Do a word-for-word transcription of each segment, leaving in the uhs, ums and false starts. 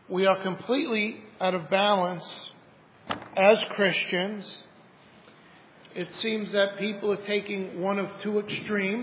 we are completely out of balance as Christians. It seems that people are taking one of two extremes.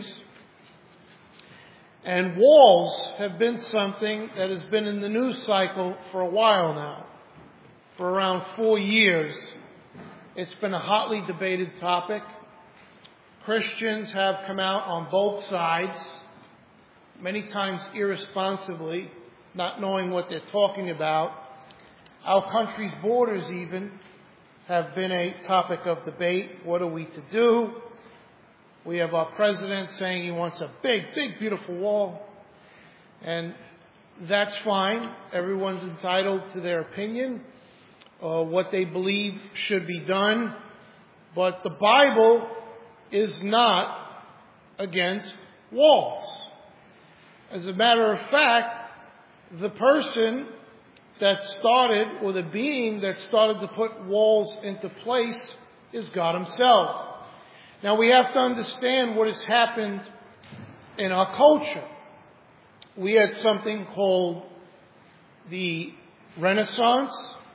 And walls have been something that has been in the news cycle for a while now. For around four years, it's been a hotly debated topic. Christians have come out on both sides, many times irresponsibly, not knowing what they're talking about. Our country's borders even have been a topic of debate. What are we to do? We have our president saying he wants a big, big, beautiful wall. And that's fine. Everyone's entitled to their opinion, uh, what they believe should be done. But the Bible is not against walls. As a matter of fact, the person that started, or the being that started to put walls into place, is God Himself. Now we have to understand what has happened in our culture. We had something called the Renaissance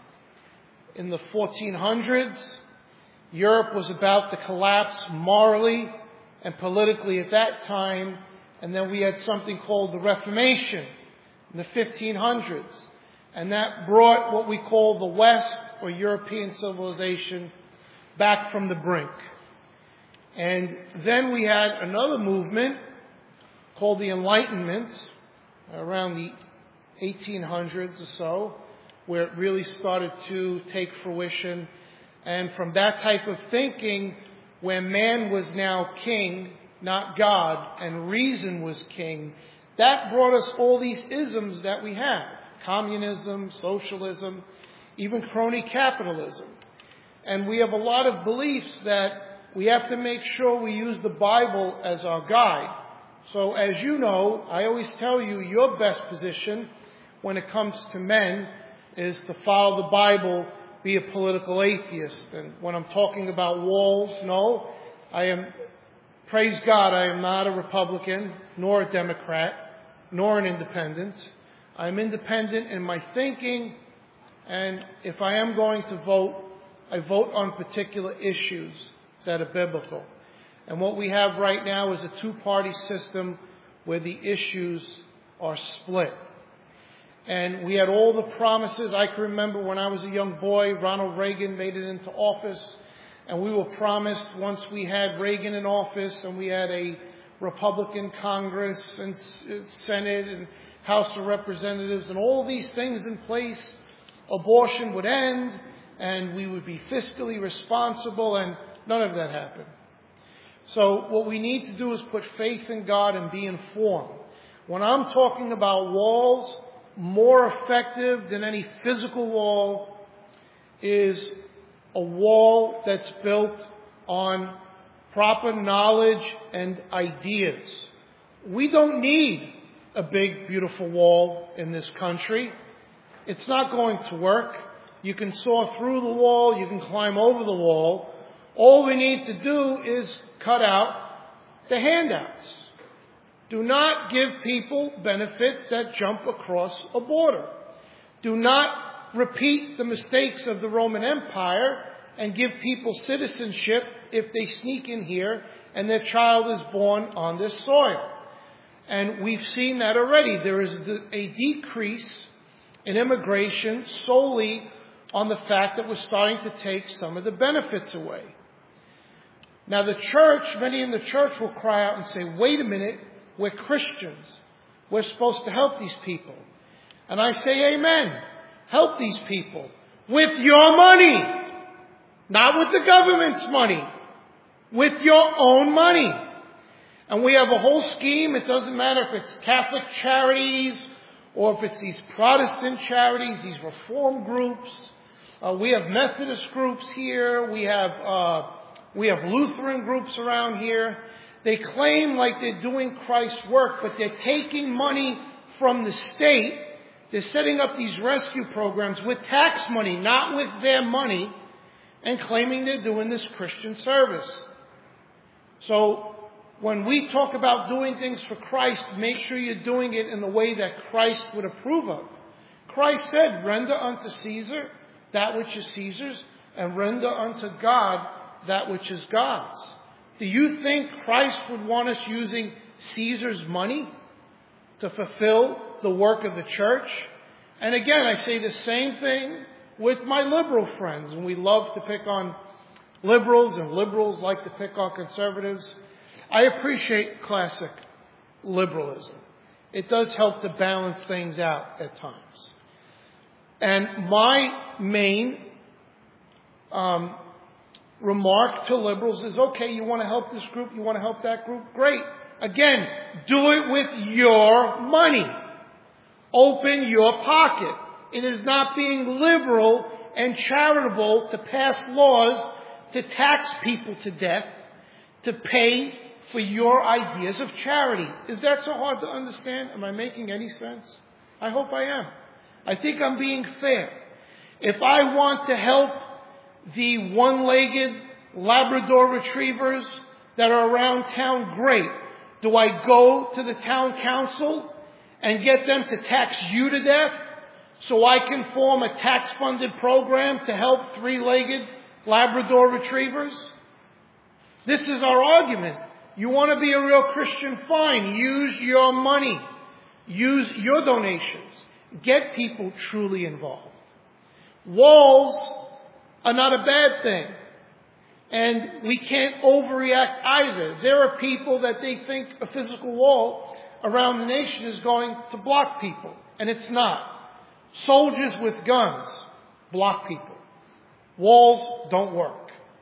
in the fourteen hundreds. Europe was about to collapse morally and politically at that time. And then we had something called the Reformation in the fifteen hundreds. And that brought what we call the West, or European civilization, back from the brink. And then we had another movement called the Enlightenment around the eighteen hundreds or so, where it really started to take fruition. And from that type of thinking, where man was now king, not God, and reason was king, that brought us all these isms that we have. Communism, socialism, even crony capitalism. And we have a lot of beliefs that we have to make sure we use the Bible as our guide. So as you know, I always tell you, your best position when it comes to men is to follow the Bible, be a political atheist. And when I'm talking about walls, no, I am, praise God, I am not a Republican, nor a Democrat, nor an independent. I'm independent in my thinking, and if I am going to vote, I vote on particular issues that are biblical. And what we have right now is a two-party system where the issues are split. And we had all the promises. I can remember when I was a young boy, Ronald Reagan made it into office, and we were promised once we had Reagan in office and we had a Republican Congress and Senate and House of Representatives and all these things in place, abortion would end and we would be fiscally responsible, and none of that happened. So what we need to do is put faith in God and be informed. When I'm talking about walls, more effective than any physical wall is a wall that's built on proper knowledge and ideas. We don't need a big, beautiful wall in this country. It's not going to work. You can saw through the wall. You can climb over the wall. All we need to do is cut out the handouts. Do not give people benefits that jump across a border. Do not repeat the mistakes of the Roman Empire and give people citizenship if they sneak in here and their child is born on this soil. And we've seen that already. There is a decrease in immigration solely on the fact that we're starting to take some of the benefits away. Now the church, many in the church will cry out and say, wait a minute, we're Christians. We're supposed to help these people. And I say, amen. Help these people with your money. Not with the government's money. With your own money. And we have a whole scheme. It doesn't matter if it's Catholic charities or if it's these Protestant charities, these reform groups. Uh, we have Methodist groups here. We have uh, we have Lutheran groups around here. They claim like they're doing Christ's work, but they're taking money from the state. They're setting up these rescue programs with tax money, not with their money, and claiming they're doing this Christian service. So when we talk about doing things for Christ, make sure you're doing it in the way that Christ would approve of. Christ said, render unto Caesar that which is Caesar's, and render unto God that which is God's. Do you think Christ would want us using Caesar's money to fulfill the work of the church? And again, I say the same thing with my liberal friends, and we love to pick on liberals, and liberals like to pick on conservatives. I appreciate classic liberalism. It does help to balance things out at times. And my main um, remark to liberals is, okay, you want to help this group, you want to help that group, great. Again, do it with your money. Open your pocket. It is not being liberal and charitable to pass laws to tax people to death to pay for your ideas of charity. Is that so hard to understand? Am I making any sense? I hope I am. I think I'm being fair. If I want to help the one-legged Labrador retrievers that are around town, great. Do I go to the town council and get them to tax you to death so I can form a tax-funded program to help three-legged Labrador retrievers? This is our argument. You want to be a real Christian? Fine. Use your money. Use your donations. Get people truly involved. Walls are not a bad thing. And we can't overreact either. There are people that they think a physical wall around the nation is going to block people. And it's not. Soldiers with guns block people. Walls don't work.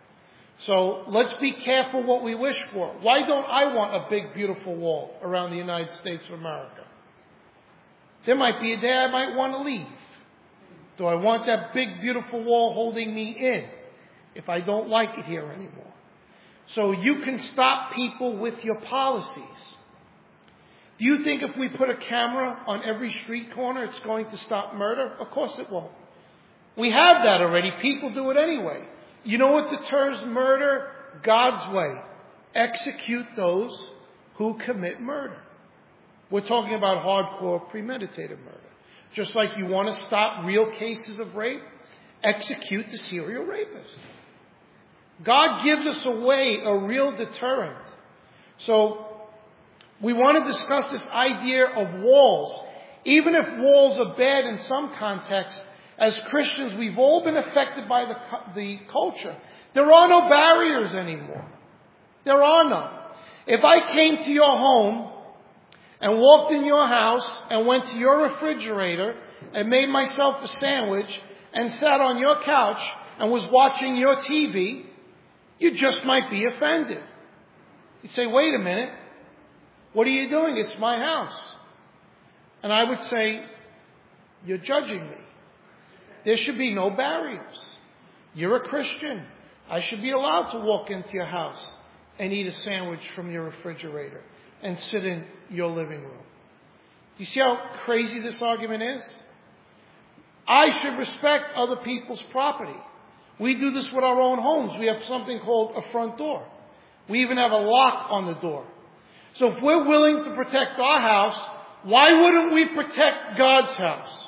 So let's be careful what we wish for. Why don't I want a big, beautiful wall around the United States of America? There might be a day I might want to leave. Do I want that big, beautiful wall holding me in if I don't like it here anymore? So you can stop people with your policies. Do you think if we put a camera on every street corner, it's going to stop murder? Of course it won't. We have that already. People do it anyway. You know what deters murder? God's way. Execute those who commit murder. We're talking about hardcore premeditated murder. Just like you want to stop real cases of rape, execute the serial rapist. God gives us a way, a real deterrent. So we want to discuss this idea of walls. Even if walls are bad in some context, as Christians, we've all been affected by the, the culture. There are no barriers anymore. There are none. If I came to your home and walked in your house and went to your refrigerator and made myself a sandwich and sat on your couch and was watching your T V, you just might be offended. You'd say, wait a minute. What are you doing? It's my house. And I would say, you're judging me. There should be no barriers. You're a Christian. I should be allowed to walk into your house and eat a sandwich from your refrigerator and sit in your living room. Do you see how crazy this argument is? I should respect other people's property. We do this with our own homes. We have something called a front door. We even have a lock on the door. So if we're willing to protect our house, why wouldn't we protect God's house?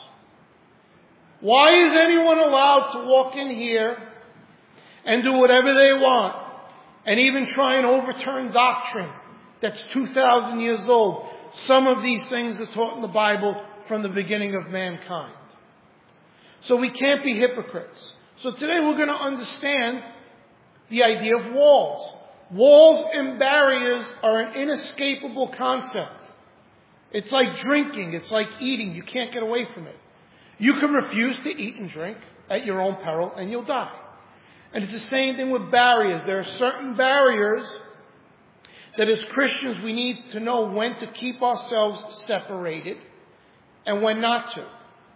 Why is anyone allowed to walk in here and do whatever they want and even try and overturn doctrine that's two thousand years old? Some of these things are taught in the Bible from the beginning of mankind. So we can't be hypocrites. So today we're going to understand the idea of walls. Walls and barriers are an inescapable concept. It's like drinking. It's like eating. You can't get away from it. You can refuse to eat and drink at your own peril and you'll die. And it's the same thing with barriers. There are certain barriers that as Christians we need to know when to keep ourselves separated and when not to.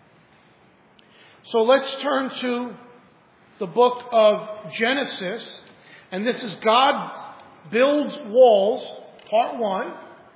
So let's turn to the book of Genesis. And this is God Builds Walls, part one.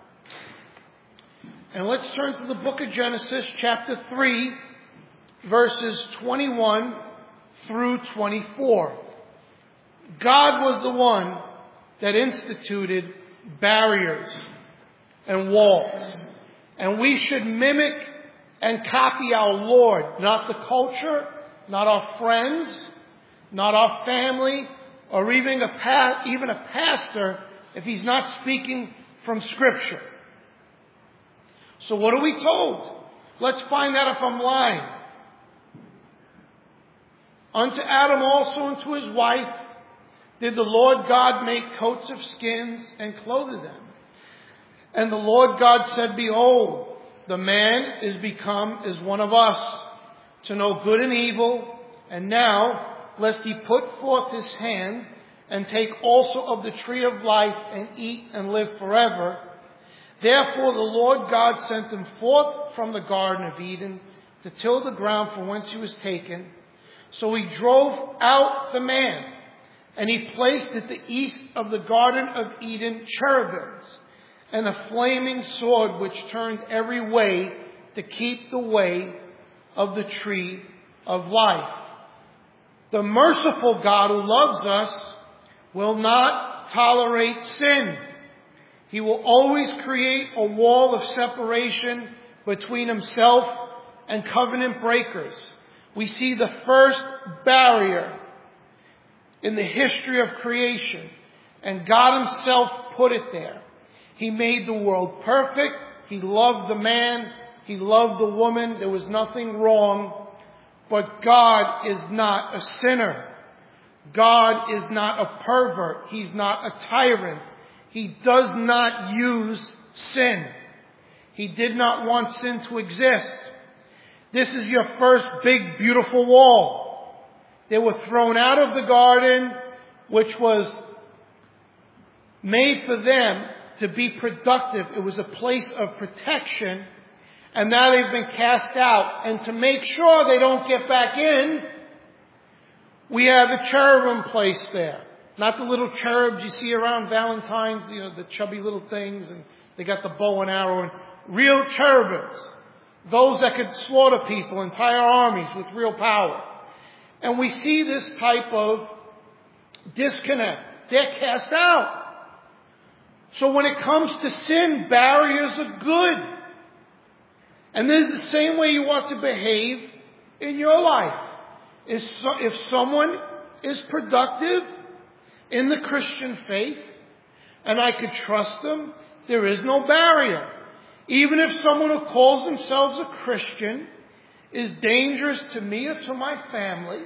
And let's turn to the book of Genesis, chapter three, verses twenty-one through twenty-four. God was the one that instituted barriers and walls. And we should mimic and copy our Lord, not the culture, not our friends, not our family, or even a, pa- even a pastor if he's not speaking from Scripture. So what are we told? Let's find out if I'm lying. Unto Adam also and to his wife did the Lord God make coats of skins and clothe them. And the Lord God said, Behold, the man is become as one of us, to know good and evil. And now, lest he put forth his hand, and take also of the tree of life, and eat and live forever. Therefore the Lord God sent him forth from the Garden of Eden, to till the ground from whence he was taken. So he drove out the man, and he placed at the east of the Garden of Eden cherubims, and a flaming sword which turned every way to keep the way of the tree of life. The merciful God who loves us will not tolerate sin. He will always create a wall of separation between himself and covenant breakers. We see the first barrier in the history of creation, and God himself put it there. He made the world perfect. He loved the man. He loved the woman. There was nothing wrong. But God is not a sinner. God is not a pervert. He's not a tyrant. He does not use sin. He did not want sin to exist. This is your first big, beautiful wall. They were thrown out of the garden, which was made for them to be productive. It was a place of protection. And now they've been cast out. And to make sure they don't get back in, we have a cherubim placed there. Not the little cherubs you see around Valentine's, you know, the chubby little things, and they got the bow and arrow. And real cherubims. Those that could slaughter people, entire armies with real power. And we see this type of disconnect. They're cast out. So when it comes to sin, barriers are good. And this is the same way you want to behave in your life. If someone is productive in the Christian faith, and I could trust them, there is no barrier. Even if someone who calls themselves a Christian is dangerous to me or to my family,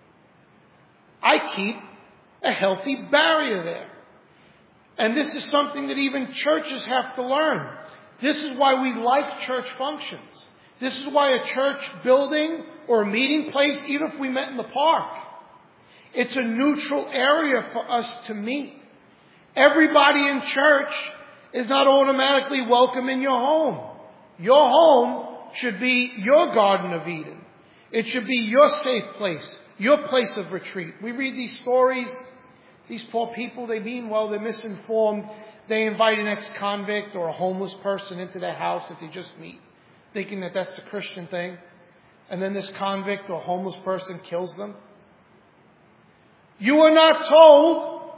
I keep a healthy barrier there. And this is something that even churches have to learn. This is why we like church functions. This is why a church building or a meeting place, even if we met in the park, it's a neutral area for us to meet. Everybody in church is not automatically welcome in your home. Your home should be your Garden of Eden. It should be your safe place, your place of retreat. We read these stories. These poor people, they mean well, they're misinformed. They invite an ex-convict or a homeless person into their house that they just meet, thinking that that's the Christian thing. And then this convict or homeless person kills them. You are not told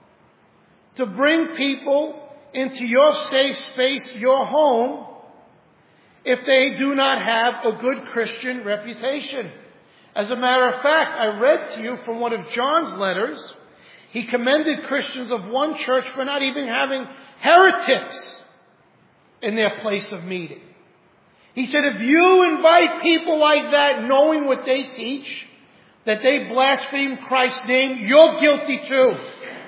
to bring people into your safe space, your home, if they do not have a good Christian reputation. As a matter of fact, I read to you from one of John's letters. He commended Christians of one church for not even having heretics in their place of meeting. He said, if you invite people like that, knowing what they teach, that they blaspheme Christ's name, you're guilty too.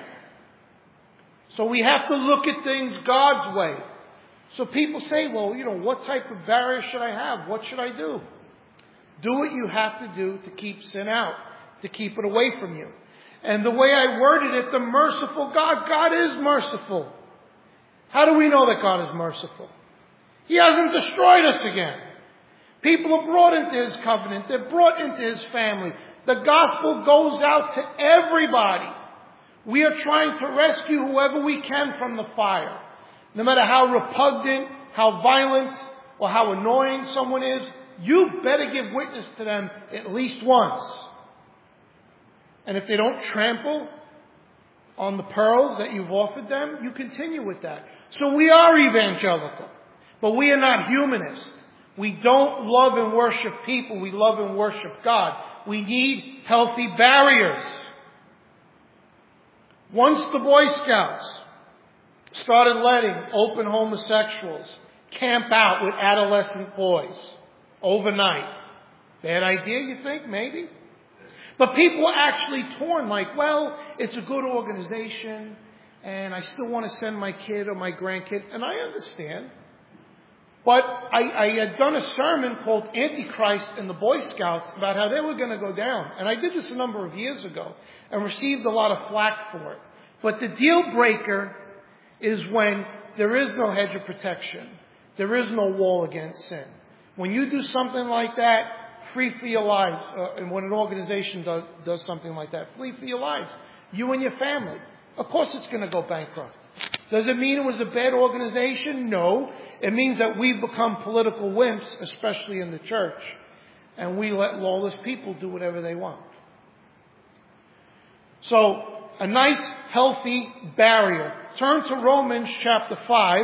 So we have to look at things God's way. So people say, well, you know, what type of barrier should I have? What should I do? Do what you have to do to keep sin out, to keep it away from you. And the way I worded it, the merciful God, God is merciful. How do we know that God is merciful? He hasn't destroyed us again. People are brought into His covenant. They're brought into His family. The gospel goes out to everybody. We are trying to rescue whoever we can from the fire. No matter how repugnant, how violent, or how annoying someone is, you better give witness to them at least once. And if they don't trample on the pearls that you've offered them, you continue with that. So we are evangelical, but we are not humanist. We don't love and worship people. We love and worship God. We need healthy barriers. Once the Boy Scouts started letting open homosexuals camp out with adolescent boys overnight. Bad idea, you think? Maybe. But people were actually torn, like, well, it's a good organization, and I still want to send my kid or my grandkid, and I understand. But I, I had done a sermon called Antichrist and the Boy Scouts about how they were going to go down. And I did this a number of years ago and received a lot of flack for it. But the deal breaker is when there is no hedge of protection. There is no wall against sin. When you do something like that, flee for your lives. Uh, and when an organization does, does something like that, flee for your lives. You and your family. Of course it's going to go bankrupt. Does it mean it was a bad organization? No. It means that we've become political wimps, especially in the church. And we let lawless people do whatever they want. So, a nice, healthy barrier. Turn to Romans chapter five.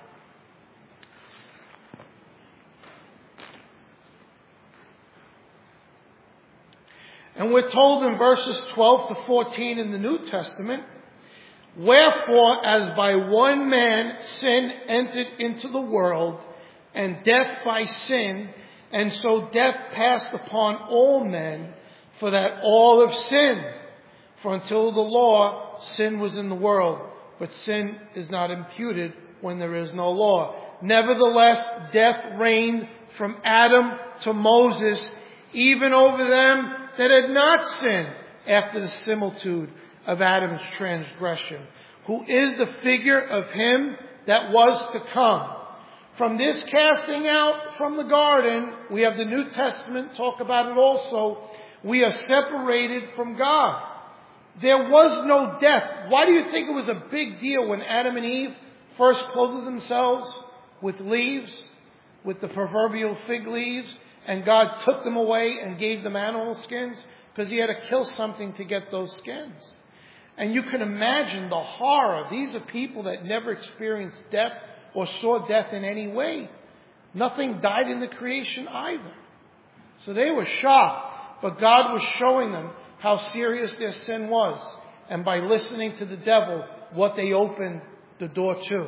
And we're told in verses twelve to fourteen in the New Testament, wherefore, as by one man sin entered into the world, and death by sin, and so death passed upon all men, for that all have sinned. For until the law, sin was in the world, but sin is not imputed when there is no law. Nevertheless, death reigned from Adam to Moses, even over them that had not sinned, after the similitude of Adam's transgression, who is the figure of him that was to come. From this casting out from the garden, we have the New Testament talk about it also. We are separated from God. There was no death. Why do you think it was a big deal when Adam and Eve first clothed themselves with leaves, with the proverbial fig leaves, and God took them away and gave them animal skins? Because he had to kill something to get those skins. And you can imagine the horror. These are people that never experienced death or saw death in any way. Nothing died in the creation either. So they were shocked. But God was showing them how serious their sin was. And by listening to the devil, what they opened the door to.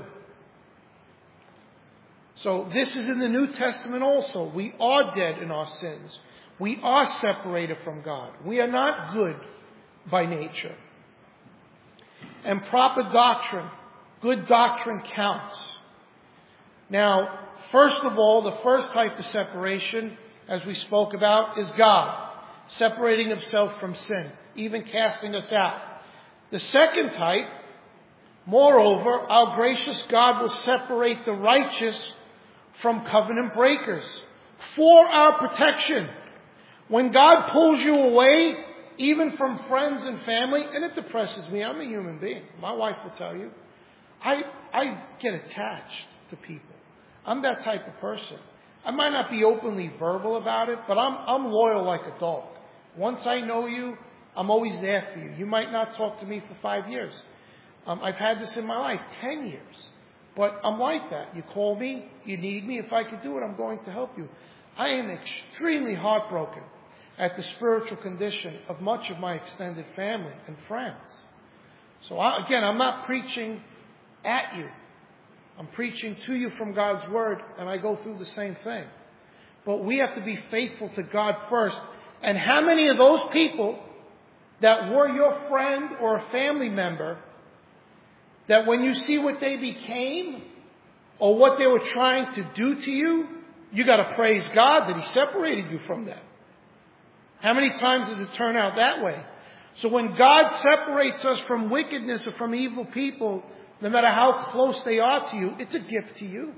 So this is in the New Testament also. We are dead in our sins. We are separated from God. We are not good by nature. And proper doctrine, good doctrine counts. Now, first of all, the first type of separation, as we spoke about, is God. Separating himself from sin, even casting us out. The second type, moreover, our gracious God will separate the righteous from covenant breakers for our protection. When God pulls you away, even from friends and family, and it depresses me. I'm a human being. My wife will tell you. I, I get attached to people. I'm that type of person. I might not be openly verbal about it, but I'm, I'm loyal like a dog. Once I know you, I'm always there for you. You might not talk to me for five years. Um, I've had this in my life, ten years. But I'm like that. You call me, you need me. If I could do it, I'm going to help you. I am extremely heartbroken at the spiritual condition of much of my extended family and friends. So I, again, I'm not preaching at you. I'm preaching to you from God's Word, and I go through the same thing. But we have to be faithful to God first. And how many of those people that were your friend or a family member, that when you see what they became or what they were trying to do to you, you got to praise God that He separated you from them? How many times does it turn out that way? So when God separates us from wickedness or from evil people, no matter how close they are to you, it's a gift to you.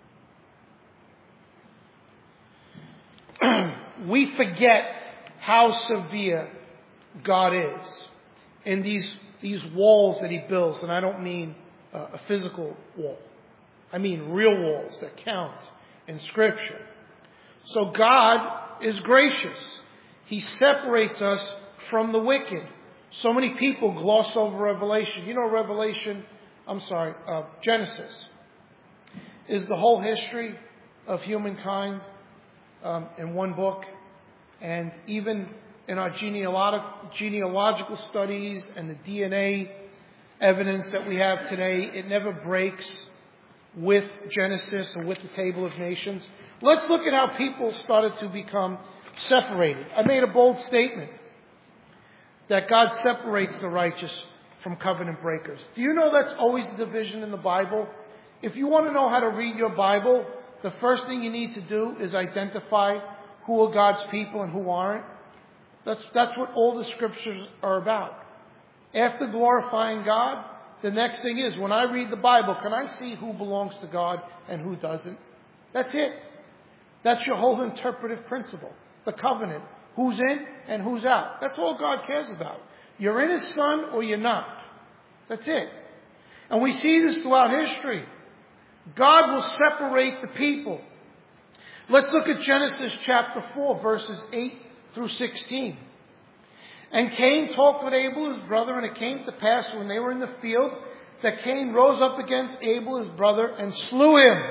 We forget how severe God is in these, these walls that He builds. And I don't mean uh, a physical wall. I mean real walls that count in Scripture. So God is gracious. He separates us from the wicked. So many people gloss over Revelation. You know, Revelation, I'm sorry, uh, Genesis is the whole history of humankind um, in one book, and even in our genealog- genealogical studies and the D N A evidence that we have today, it never breaks with Genesis or with the Table of Nations. Let's look at how people started to become separated. I made a bold statement that God separates the righteous from covenant breakers. Do you know that's always the division in the Bible? If you want to know how to read your Bible, the first thing you need to do is identify who are God's people and who aren't. That's, that's what all the scriptures are about. After glorifying God, the next thing is, when I read the Bible, can I see who belongs to God and who doesn't? That's it. That's your whole interpretive principle. The covenant. Who's in and who's out. That's all God cares about. You're in His Son or you're not. That's it. And we see this throughout history. God will separate the people. Let's look at Genesis chapter four, verses eight through sixteen. And Cain talked with Abel, his brother, and it came to pass when they were in the field that Cain rose up against Abel, his brother, and slew him.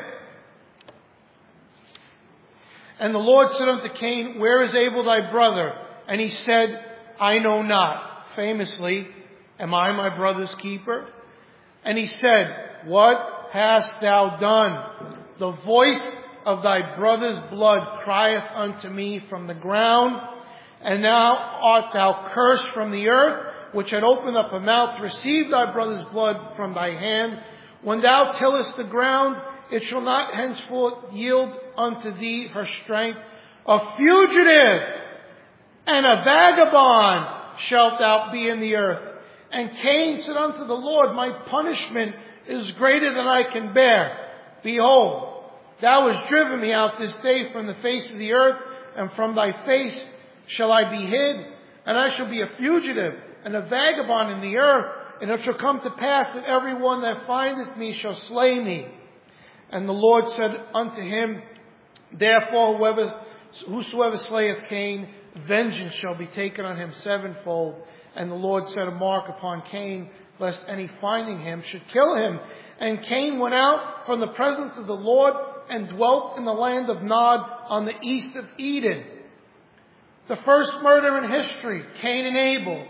And the Lord said unto Cain, Where is Abel thy brother? And he said, I know not. Famously, am I my brother's keeper? And he said, What hast thou done? The voice of thy brother's blood crieth unto me from the ground. And now art thou cursed from the earth, which had opened up a mouth to receive thy brother's blood from thy hand. When thou tillest the ground, it shall not henceforth yield unto thee her strength. A fugitive and a vagabond shalt thou be in the earth. And Cain said unto the Lord, My punishment is greater than I can bear. Behold, thou hast driven me out this day from the face of the earth, and from thy face shall I be hid, and I shall be a fugitive and a vagabond in the earth, and it shall come to pass that every one that findeth me shall slay me. And the Lord said unto him, Therefore whoever, whosoever slayeth Cain, vengeance shall be taken on him sevenfold. And the Lord set a mark upon Cain, lest any finding him should kill him. And Cain went out from the presence of the Lord and dwelt in the land of Nod on the east of Eden. The first murder in history, Cain and Abel.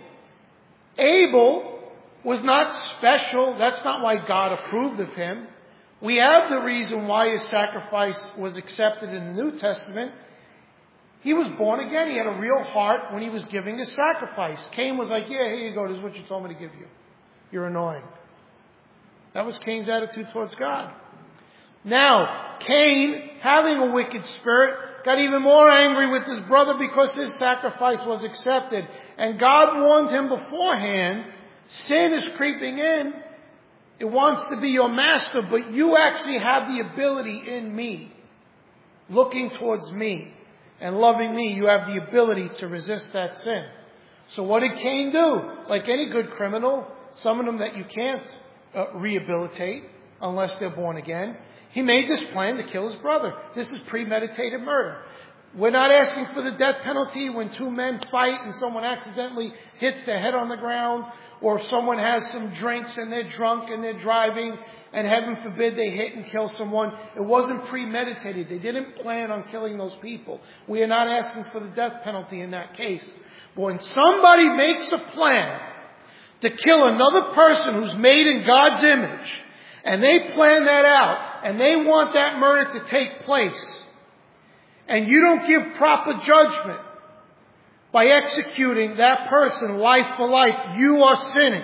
Abel was not special. That's not why God approved of him. We have the reason why his sacrifice was accepted in the New Testament. He was born again. He had a real heart when he was giving his sacrifice. Cain was like, yeah, here you go. This is what you told me to give you. You're annoying. That was Cain's attitude towards God. Now, Cain, having a wicked spirit, got even more angry with his brother because his sacrifice was accepted. And God warned him beforehand, sin is creeping in. It wants to be your master, but you actually have the ability in me, looking towards me and loving me. You have the ability to resist that sin. So what did Cain do? Like any good criminal, some of them that you can't uh, rehabilitate unless they're born again. He made this plan to kill his brother. This is premeditated murder. We're not asking for the death penalty when two men fight and someone accidentally hits their head on the ground, or if someone has some drinks and they're drunk and they're driving and heaven forbid they hit and kill someone. It wasn't premeditated. They didn't plan on killing those people. We are not asking for the death penalty in that case. But when somebody makes a plan to kill another person who's made in God's image, and they plan that out, and they want that murder to take place, and you don't give proper judgment by executing that person life for life, you are sinning.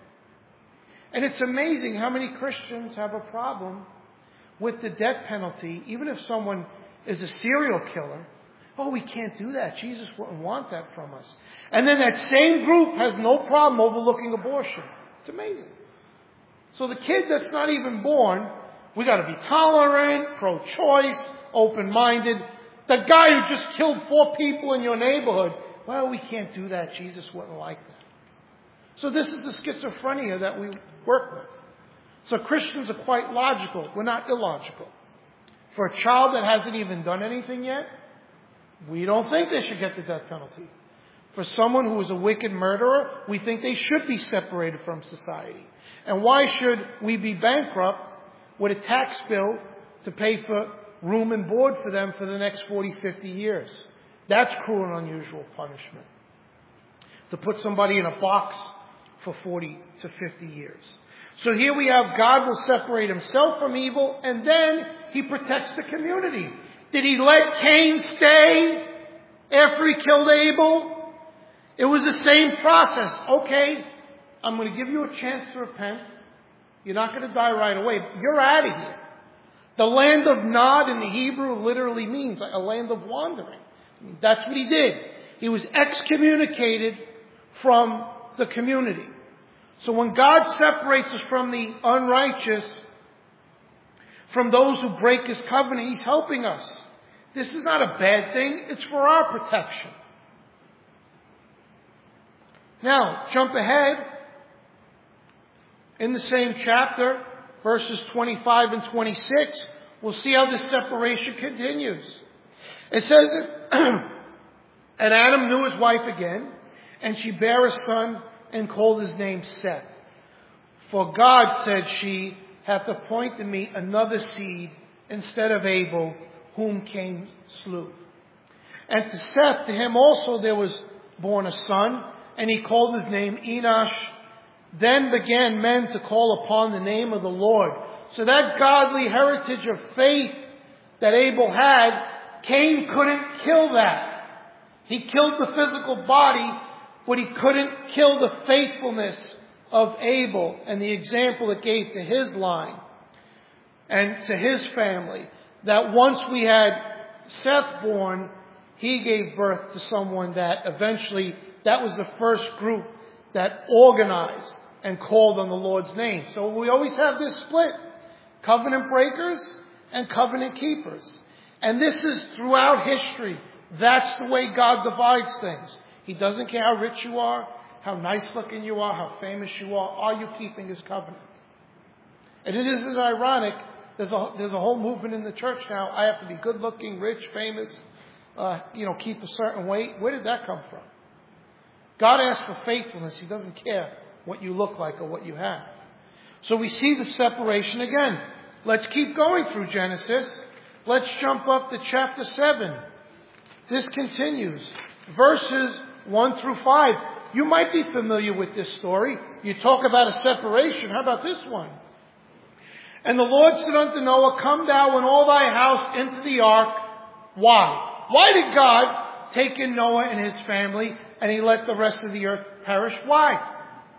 And it's amazing how many Christians have a problem with the death penalty, even if someone is a serial killer. Oh, we can't do that. Jesus wouldn't want that from us. And then that same group has no problem overlooking abortion. It's amazing. So the kid that's not even born, we got to be tolerant, pro-choice, open-minded. The guy who just killed four people in your neighborhood, well, we can't do that. Jesus wouldn't like that. So this is the schizophrenia that we work with. So Christians are quite logical. We're not illogical. For a child that hasn't even done anything yet, we don't think they should get the death penalty. For someone who is a wicked murderer, we think they should be separated from society. And why should we be bankrupt with a tax bill to pay for room and board for them for the next forty, fifty years. That's cruel and unusual punishment. To put somebody in a box for forty to fifty years. So here we have God will separate himself from evil, and then he protects the community. Did he let Cain stay after he killed Abel? It was the same process. Okay, I'm going to give you a chance to repent. You're not going to die right away. You're out of here. The land of Nod in the Hebrew literally means a land of wandering. I mean, that's what he did. He was excommunicated from the community. So when God separates us from the unrighteous, from those who break his covenant, he's helping us. This is not a bad thing. It's for our protection. Now, jump ahead. In the same chapter, verses twenty-five and twenty-six, we'll see how this separation continues. It says that, and Adam knew his wife again, and she bare a son and called his name Seth. For God, said she, hath appointed me another seed instead of Abel, whom Cain slew. And to Seth, to him also there was born a son, and he called his name Enosh. Then began men to call upon the name of the Lord. So that godly heritage of faith that Abel had, Cain couldn't kill that. He killed the physical body, but he couldn't kill the faithfulness of Abel and the example it gave to his line and to his family. That once we had Seth born, he gave birth to someone that eventually, that was the first group that organized and called on the Lord's name. So we always have this split. Covenant breakers and covenant keepers. And this is throughout history. That's the way God divides things. He doesn't care how rich you are, how nice looking you are, how famous you are. Are you keeping his covenant? And it isn't ironic. There's a, there's a whole movement in the church now. I have to be good looking, rich, famous, uh, you know, keep a certain weight. Where did that come from? God asks for faithfulness. He doesn't care what you look like or what you have. So we see the separation again. Let's keep going through Genesis. Let's jump up to chapter seven. This continues. Verses one through five. You might be familiar with this story. You talk about a separation. How about this one? And the Lord said unto Noah, come thou and all thy house into the ark. Why? Why did God take in Noah and his family and he let the rest of the earth perish? Why?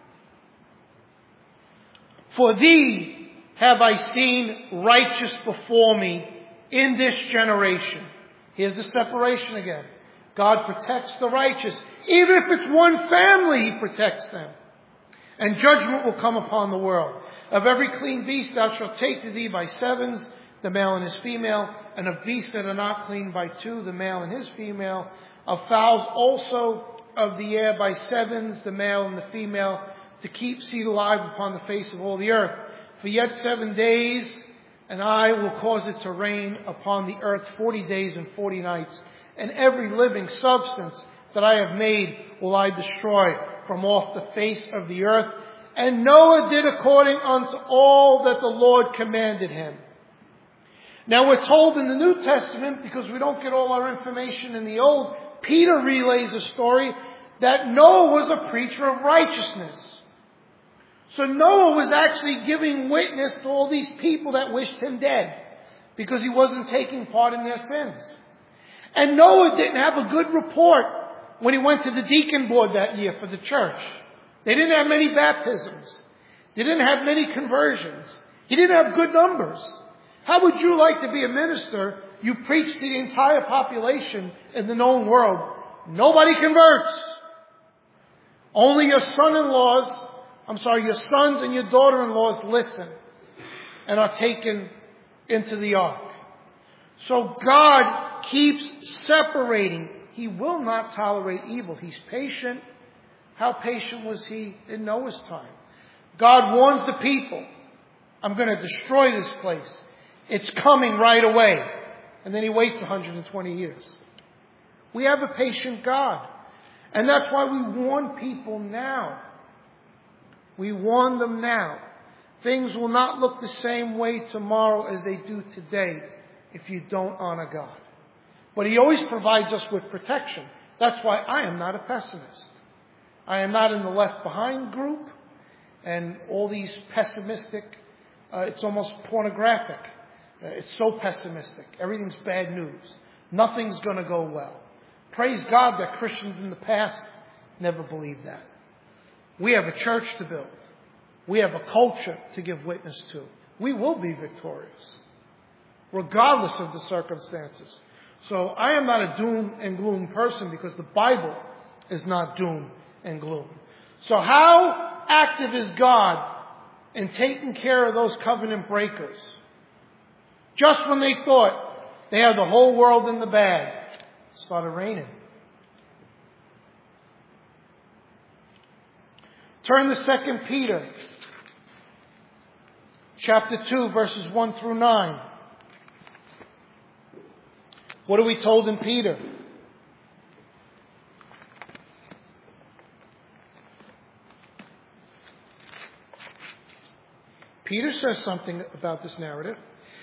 For thee have I seen righteous before me in this generation. Here's the separation again. God protects the righteous. Even if it's one family, he protects them. And judgment will come upon the world. Of every clean beast thou shalt take to thee by sevens, the male and his female, and of beasts that are not clean by two, the male and his female. Of fowls also of the air by sevens, the male and the female, to keep seed alive upon the face of all the earth. For yet seven days, and I will cause it to rain upon the earth forty days and forty nights. And every living substance that I have made will I destroy from off the face of the earth. And Noah did according unto all that the Lord commanded him. Now we're told in the New Testament, because we don't get all our information in the Old, Peter relays a story that Noah was a preacher of righteousness. So Noah was actually giving witness to all these people that wished him dead because he wasn't taking part in their sins. And Noah didn't have a good report when he went to the deacon board that year for the church. They didn't have many baptisms. They didn't have many conversions. He didn't have good numbers. How would you like to be a minister? You preach to the entire population in the known world. Nobody converts. Only your son-in-laws, I'm sorry, your sons and your daughter-in-laws listen and are taken into the ark. So God keeps separating. He will not tolerate evil. He's patient. How patient was he in Noah's time? God warns the people, I'm going to destroy this place. It's coming right away. And then he waits one hundred twenty years. We have a patient God. And that's why we warn people now. We warn them now. Things will not look the same way tomorrow as they do today. if you don't honor God. But He always provides us with protection. That's why I am not a pessimist. I am not in the Left Behind group and all these pessimistic, uh, it's almost pornographic. Uh, it's so pessimistic. Everything's bad news. Nothing's going to go well. Praise God that Christians in the past never believed that. We have a church to build. We have a culture to give witness to. We will be victorious, regardless of the circumstances. So I am not a doom and gloom person because the Bible is not doom and gloom. So how active is God in taking care of those covenant breakers? Just when they thought they had the whole world in the bag, it started raining. Turn to Second Peter, chapter two, verses one through nine. What are we told in Peter? Peter says something about this narrative.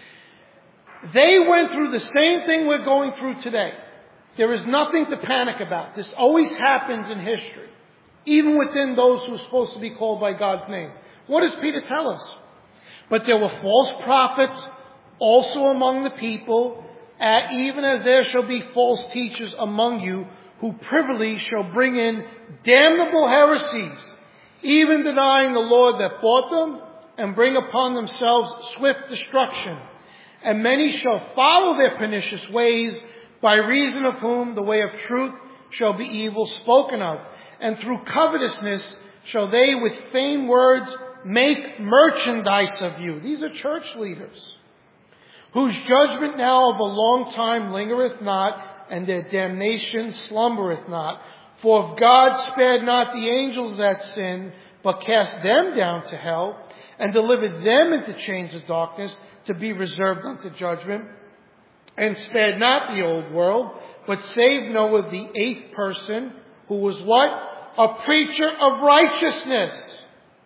They went through the same thing we're going through today. There is nothing to panic about. This always happens in history, even within those who are supposed to be called by God's name. What does Peter tell us? But there were false prophets also among the people, uh, even as there shall be false teachers among you, who privily shall bring in damnable heresies, even denying the Lord that bought them, and bring upon themselves swift destruction. And many shall follow their pernicious ways, by reason of whom the way of truth shall be evil spoken of. And through covetousness shall they with vain words make merchandise of you. These are church leaders, whose judgment now of a long time lingereth not, and their damnation slumbereth not. For if God spared not the angels that sinned, but cast them down to hell, and delivered them into chains of darkness, to be reserved unto judgment, and spared not the old world, but saved Noah the eighth person, who was what? A preacher of righteousness,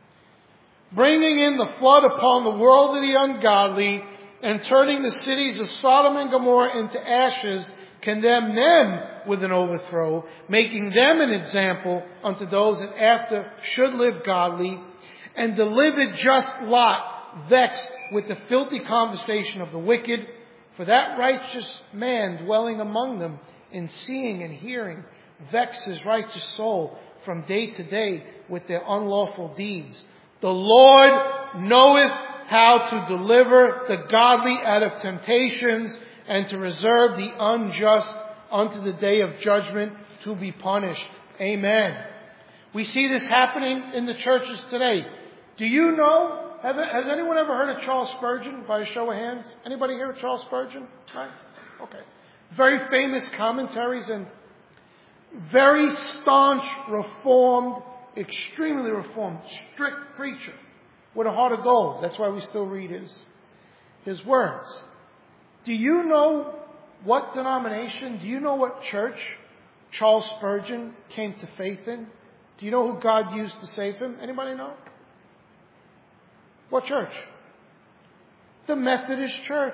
bringing in the flood upon the world of the ungodly, and turning the cities of Sodom and Gomorrah into ashes, condemned them with an overthrow, making them an example unto those that after should live godly, and delivered just Lot, vexed with the filthy conversation of the wicked, for that righteous man dwelling among them, in seeing and hearing, vexed his righteous soul from day to day with their unlawful deeds. The Lord knoweth how to deliver the godly out of temptations, and to reserve the unjust unto the day of judgment, to be punished. Amen. We see this happening in the churches today. Do you know, have, has anyone ever heard of Charles Spurgeon, by a show of hands? Anybody here of Charles Spurgeon? Right? Okay. Very famous commentaries and very staunch, reformed, extremely reformed, strict preacher with a heart of gold. That's why we still read his, his words. Do you know what denomination, do you know what church Charles Spurgeon came to faith in? Do you know who God used to save him? Anybody know? What church? The Methodist Church.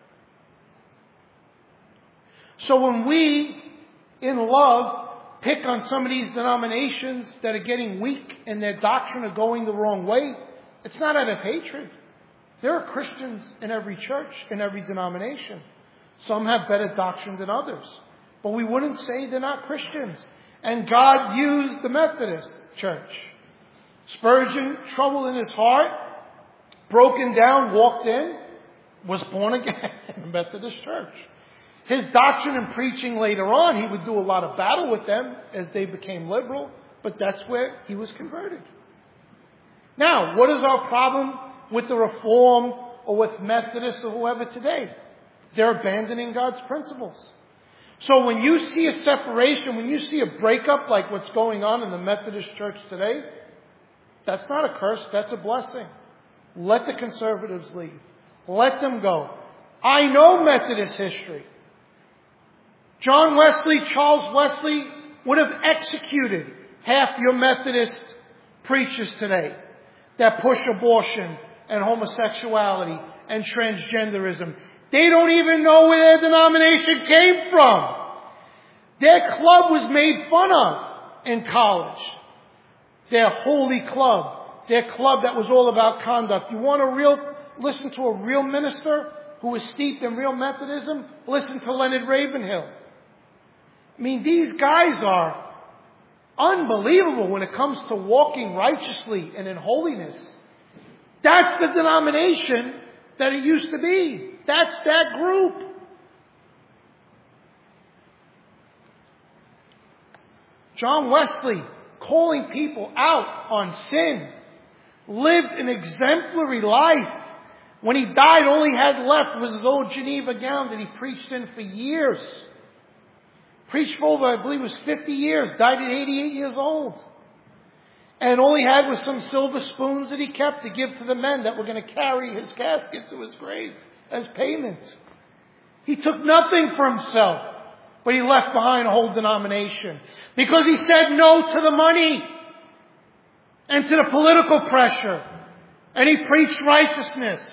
So when we, in love, pick on some of these denominations that are getting weak and their doctrine are going the wrong way, it's not out of hatred. There are Christians in every church, in every denomination. Some have better doctrine than others. But we wouldn't say they're not Christians. And God used the Methodist Church. Spurgeon, trouble in his heart, broken down, walked in, was born again in the Methodist Church. His doctrine and preaching later on, he would do a lot of battle with them as they became liberal, but that's where he was converted. Now, what is our problem with the Reformed or with Methodists or whoever today? They're abandoning God's principles. So when you see a separation, when you see a breakup like what's going on in the Methodist Church today, that's not a curse, that's a blessing. Let the conservatives leave. Let them go. I know Methodist history. John Wesley, Charles Wesley would have executed half your Methodist preachers today that push abortion and homosexuality and transgenderism. They don't even know where their denomination came from. Their club was made fun of in college. Their holy club. Their club that was all about conduct. You want to real, listen to a real minister who was steeped in real Methodism? Listen to Leonard Ravenhill. I mean, these guys are unbelievable when it comes to walking righteously and in holiness. That's the denomination that it used to be. That's that group. John Wesley, calling people out on sin, lived an exemplary life. When he died, all he had left was his old Geneva gown that he preached in for years. Preached for over, I believe it was fifty years. Died at eighty-eight years old. And all he had was some silver spoons that he kept to give to the men that were going to carry his casket to his grave as payment. He took nothing for himself, but he left behind a whole denomination. Because he said no to the money and to the political pressure. And he preached righteousness.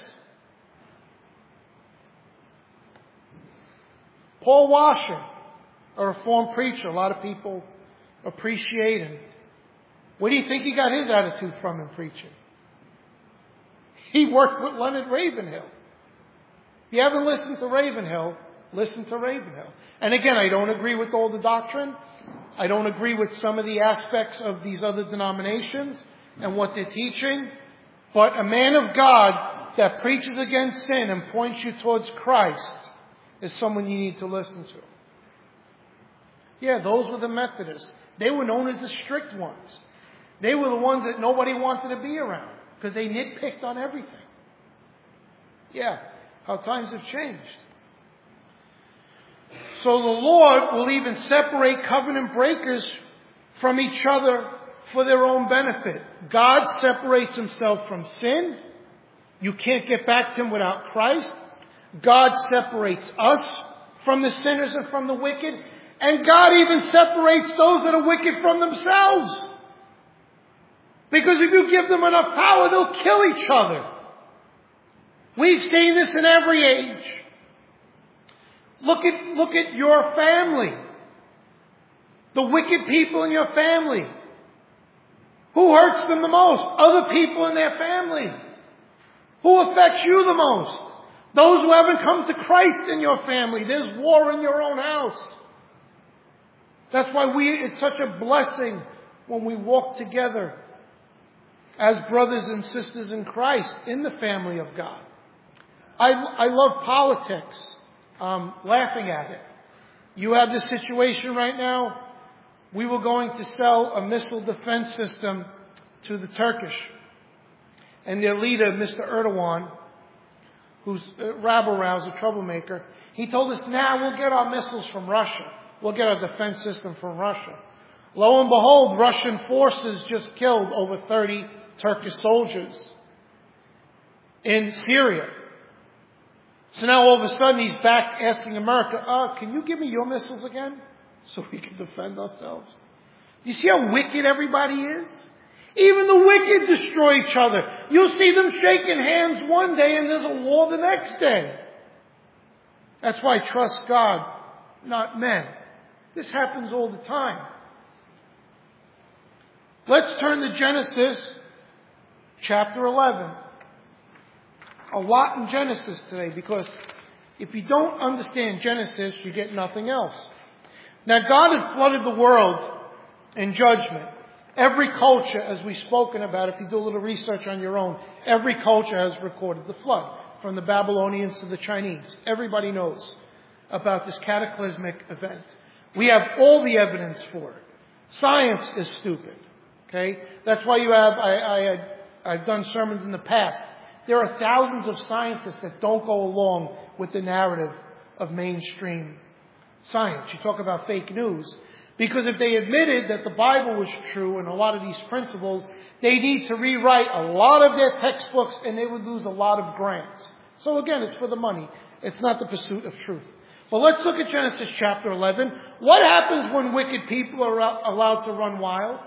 Paul Washer, a Reformed preacher, a lot of people appreciate him. Where do you think he got his attitude from in preaching? He worked with Leonard Ravenhill. If you haven't listened to Ravenhill, listen to Ravenhill. And again, I don't agree with all the doctrine. I don't agree with some of the aspects of these other denominations and what they're teaching. But a man of God that preaches against sin and points you towards Christ is someone you need to listen to. Yeah, those were the Methodists. They were known as the strict ones. They were the ones that nobody wanted to be around because they nitpicked on everything. Yeah, how times have changed. So the Lord will even separate covenant breakers from each other for their own benefit. God separates himself from sin. You can't get back to him without Christ. God separates us from the sinners and from the wicked. And God even separates those that are wicked from themselves. Because if you give them enough power, they'll kill each other. We've seen this in every age. Look at, look at your family. The wicked people in your family. Who hurts them the most? Other people in their family. Who affects you the most? Those who haven't come to Christ in your family. There's war in your own house. That's why we, it's such a blessing when we walk together as brothers and sisters in Christ in the family of God. I, I love politics. Um, laughing at it. You have this situation right now. We were going to sell a missile defense system to the Turkish. And their leader, Mister Erdogan, who's a rabble-rouser, a troublemaker, he told us, now we'll get our missiles from Russia. We'll get our defense system from Russia. Lo and behold, Russian forces just killed over thirty Turkish soldiers in Syria. So now all of a sudden he's back asking America, uh, can you give me your missiles again so we can defend ourselves? Do you see how wicked everybody is? Even the wicked destroy each other. You'll see them shaking hands one day and there's a war the next day. That's why I trust God, not men. This happens all the time. Let's turn to Genesis chapter eleven. A lot in Genesis today, because if you don't understand Genesis, you get nothing else. Now, God had flooded the world in judgment. Every culture, as we've spoken about, if you do a little research on your own, every culture has recorded the flood, from the Babylonians to the Chinese. Everybody knows about this cataclysmic event. We have all the evidence for it. Science is stupid. Okay? That's why you have, I, I had, I've done sermons in the past. There are thousands of scientists that don't go along with the narrative of mainstream science. You talk about fake news. Because if they admitted that the Bible was true and a lot of these principles, they need to rewrite a lot of their textbooks and they would lose a lot of grants. So again, it's for the money. It's not the pursuit of truth. But let's look at Genesis chapter eleven. What happens when wicked people are allowed to run wild?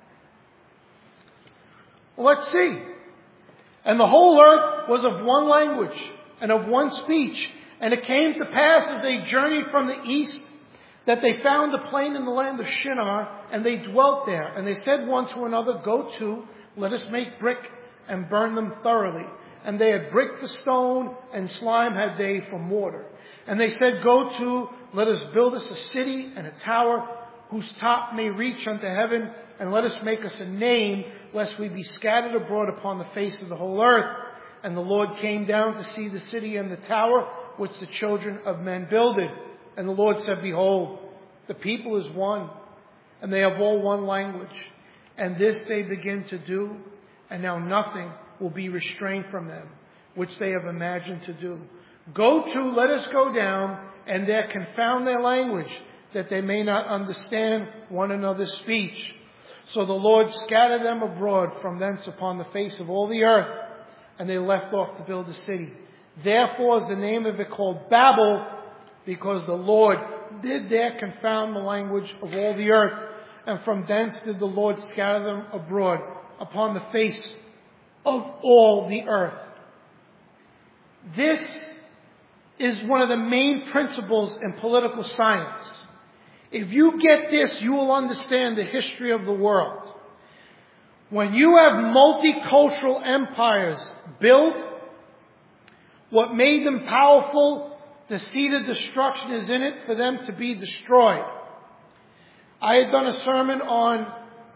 Well, let's see. And the whole earth was of one language and of one speech. And it came to pass as they journeyed from the east that they found a plain in the land of Shinar, and they dwelt there. And they said one to another, go to, let us make brick and burn them thoroughly. And they had brick for stone, and slime had they for mortar. And they said, go to, let us build us a city and a tower, whose top may reach unto heaven, and let us make us a name, lest we be scattered abroad upon the face of the whole earth. And the Lord came down to see the city and the tower, which the children of men builded. And the Lord said, behold, the people is one, and they have all one language. And this they begin to do, and now nothing will be restrained from them, which they have imagined to do. Go to, let us go down, and there confound their language, that they may not understand one another's speech. So the Lord scattered them abroad from thence upon the face of all the earth, and they left off to build a city. Therefore is the name of it called Babel, because the Lord did there confound the language of all the earth, and from thence did the Lord scatter them abroad upon the face of all the earth. This is one of the main principles in political science. If you get this, you will understand the history of the world. When you have multicultural empires built, what made them powerful, the seed of destruction is in it for them to be destroyed. I had done a sermon on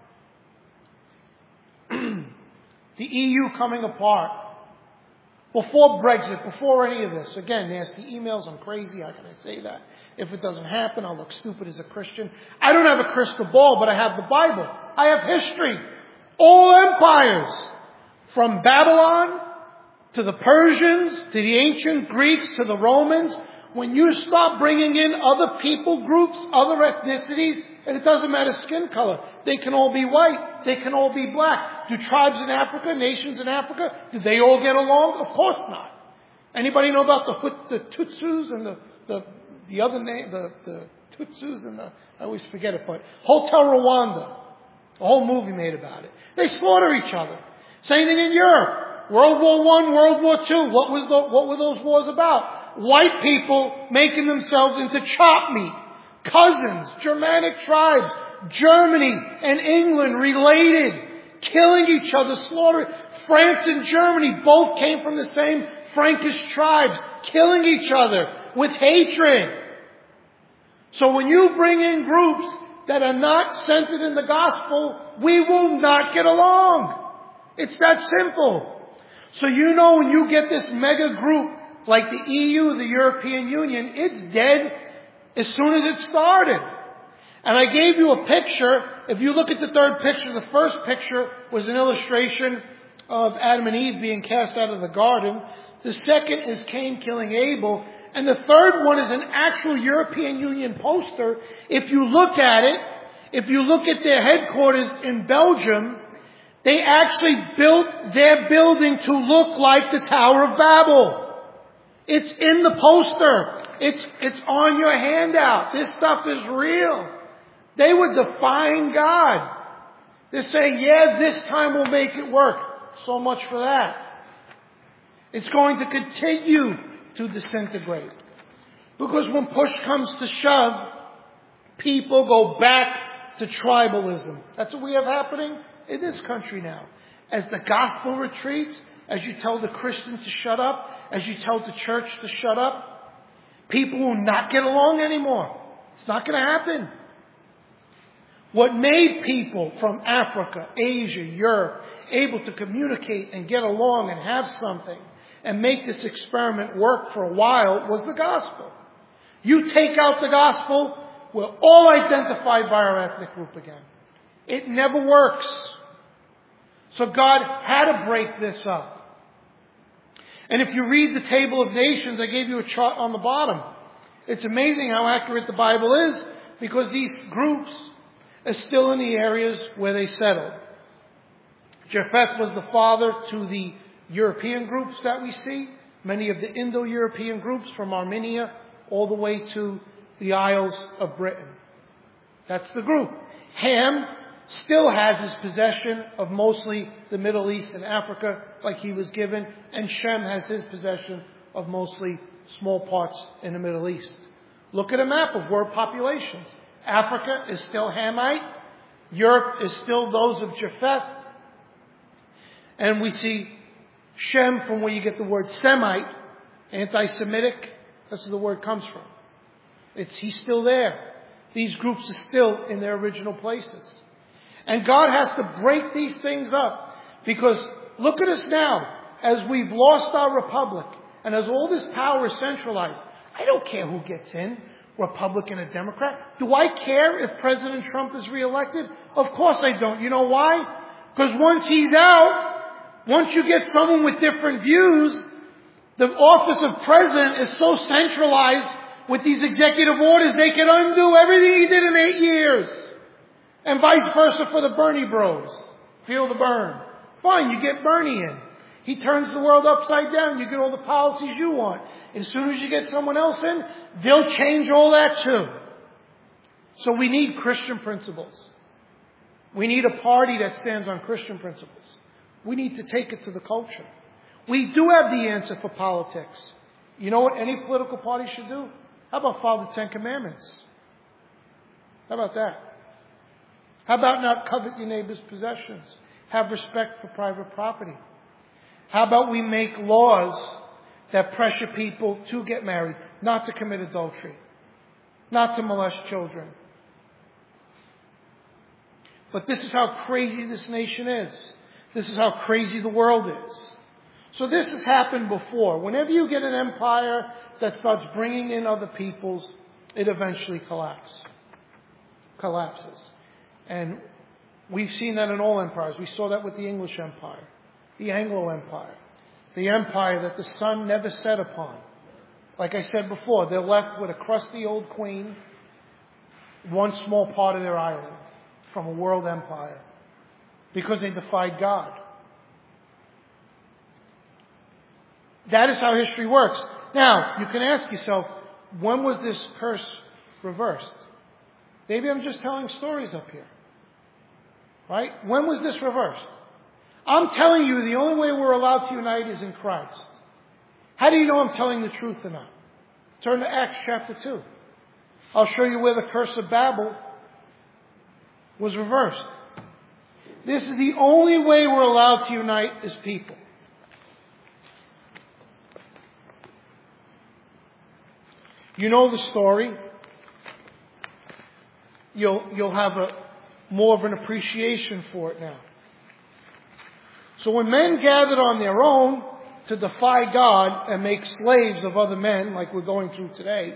the E U coming apart. Before Brexit, before any of this. Again, nasty emails, I'm crazy, how can I say that? If it doesn't happen, I'll look stupid as a Christian. I don't have a crystal ball, but I have the Bible. I have history. All empires, from Babylon to the Persians, to the ancient Greeks, to the Romans, when you start bringing in other people groups, other ethnicities, and it doesn't matter skin color. They can all be white. They can all be black. Do tribes in Africa, nations in Africa, did they all get along? Of course not. Anybody know about the Hut, the Tutsis and the, the, the other name, the, the Tutsis and the, I always forget it, but Hotel Rwanda. A whole movie made about it. They slaughter each other. Same thing in Europe. World War One, World War Two. What was the, what were those wars about? White people making themselves into chop meat. Cousins, Germanic tribes, Germany and England related, killing each other, slaughtering. France and Germany both came from the same Frankish tribes, killing each other with hatred. So when you bring in groups that are not centered in the gospel, we will not get along. It's that simple. So you know when you get this mega group like the E U, the European Union, it's dead as soon as it started. And I gave you a picture. If you look at the third picture, the first picture was an illustration of Adam and Eve being cast out of the garden. The second is Cain killing Abel. And the third one is an actual European Union poster. If you look at it, if you look at their headquarters in Belgium, they actually built their building to look like the Tower of Babel. It's in the poster. It's, it's on your handout. This stuff is real. They were defying God. They're saying, yeah, this time we'll make it work. So much for that. It's going to continue to disintegrate. Because when push comes to shove, people go back to tribalism. That's what we have happening in this country now. As the gospel retreats, as you tell the Christian to shut up, as you tell the church to shut up, people will not get along anymore. It's not going to happen. What made people from Africa, Asia, Europe able to communicate and get along and have something and make this experiment work for a while was the gospel. You take out the gospel, we're all identified by our ethnic group again. It never works. So God had to break this up. And if you read the Table of Nations, I gave you a chart on the bottom. It's amazing how accurate the Bible is because these groups are still in the areas where they settled. Japheth was the father to the European groups that we see. Many of the Indo-European groups from Armenia all the way to the Isles of Britain. That's the group. Ham still has his possession of mostly the Middle East and Africa like he was given. And Shem has his possession of mostly small parts in the Middle East. Look at a map of world populations. Africa is still Hamite. Europe is still those of Japheth. And we see Shem, from where you get the word Semite, anti-Semitic. That's where the word comes from. It's, he's still there. These groups are still in their original places. And God has to break these things up. Because look at us now. As we've lost our republic, and as all this power is centralized, I don't care who gets in, Republican or Democrat. Do I care if President Trump is reelected? Of course I don't. You know why? Because once he's out, once you get someone with different views, the office of president is so centralized with these executive orders, they can undo everything he did in eight years. And vice versa for the Bernie bros. Feel the burn. Fine, you get Bernie in. He turns the world upside down. You get all the policies you want. As soon as you get someone else in, they'll change all that too. So we need Christian principles. We need a party that stands on Christian principles. We need to take it to the culture. We do have the answer for politics. You know what any political party should do? How about follow the Ten Commandments? How about that? How about not covet your neighbor's possessions? Have respect for private property. How about we make laws that pressure people to get married, not to commit adultery, not to molest children? But this is how crazy this nation is. This is how crazy the world is. So this has happened before. Whenever you get an empire that starts bringing in other peoples, it eventually collapses. Collapses. And we've seen that in all empires. We saw that with the English Empire, the Anglo Empire, the empire that the sun never set upon. Like I said before, they're left with a crusty old queen, one small part of their island from a world empire, because they defied God. That is how history works. Now, you can ask yourself, when was this curse reversed? Maybe I'm just telling stories up here. Right? When was this reversed? I'm telling you the only way we're allowed to unite is in Christ. How do you know I'm telling the truth or not? Turn to Acts chapter two. I'll show you where the curse of Babel was reversed. This is the only way we're allowed to unite as people. You know the story. You'll, you'll have a, more of an appreciation for it now. So when men gathered on their own to defy God and make slaves of other men, like we're going through today,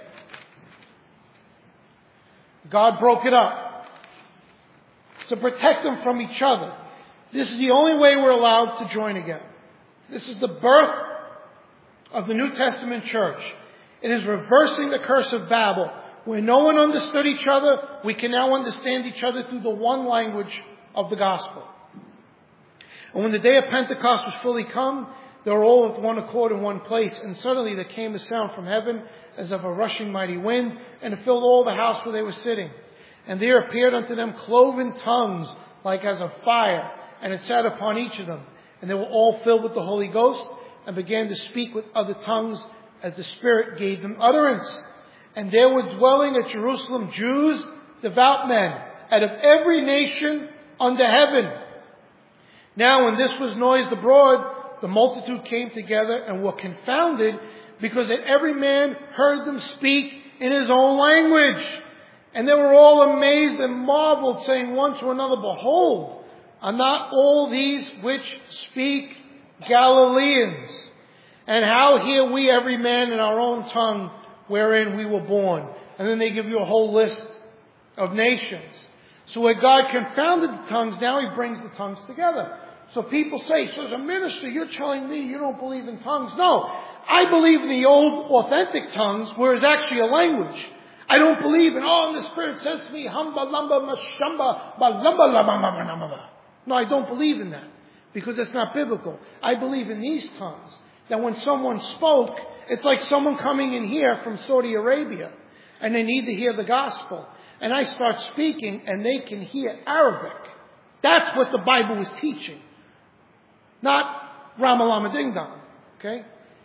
God broke it up to protect them from each other. This is the only way we're allowed to join again. This is the birth of the New Testament church. It is reversing the curse of Babel. Where no one understood each other, we can now understand each other through the one language of the gospel. And when the day of Pentecost was fully come, they were all with one accord in one place. And suddenly there came a sound from heaven as of a rushing mighty wind, and it filled all the house where they were sitting. And there appeared unto them cloven tongues like as of fire, and it sat upon each of them. And they were all filled with the Holy Ghost, and began to speak with other tongues as the Spirit gave them utterance. And there were dwelling at Jerusalem Jews, devout men, out of every nation under heaven. Now when this was noised abroad, the multitude came together and were confounded, because that every man heard them speak in his own language. And they were all amazed and marveled, saying one to another, Behold, are not all these which speak Galileans? And how hear we every man in our own tongue wherein we were born? And then they give you a whole list of nations. So where God confounded the tongues, now He brings the tongues together. So people say, so as a minister, you're telling me you don't believe in tongues. No, I believe in the old authentic tongues, where it's actually a language. I don't believe in, oh, the Spirit says to me, hamba, lamba, mashamba, balamba, lamba, lamba. No, I don't believe in that, because it's not biblical. I believe in these tongues. That when someone spoke, it's like someone coming in here from Saudi Arabia, and they need to hear the gospel. And I start speaking, and they can hear Arabic. That's what the Bible was teaching. Not Ramalama Ding Dong. Okay?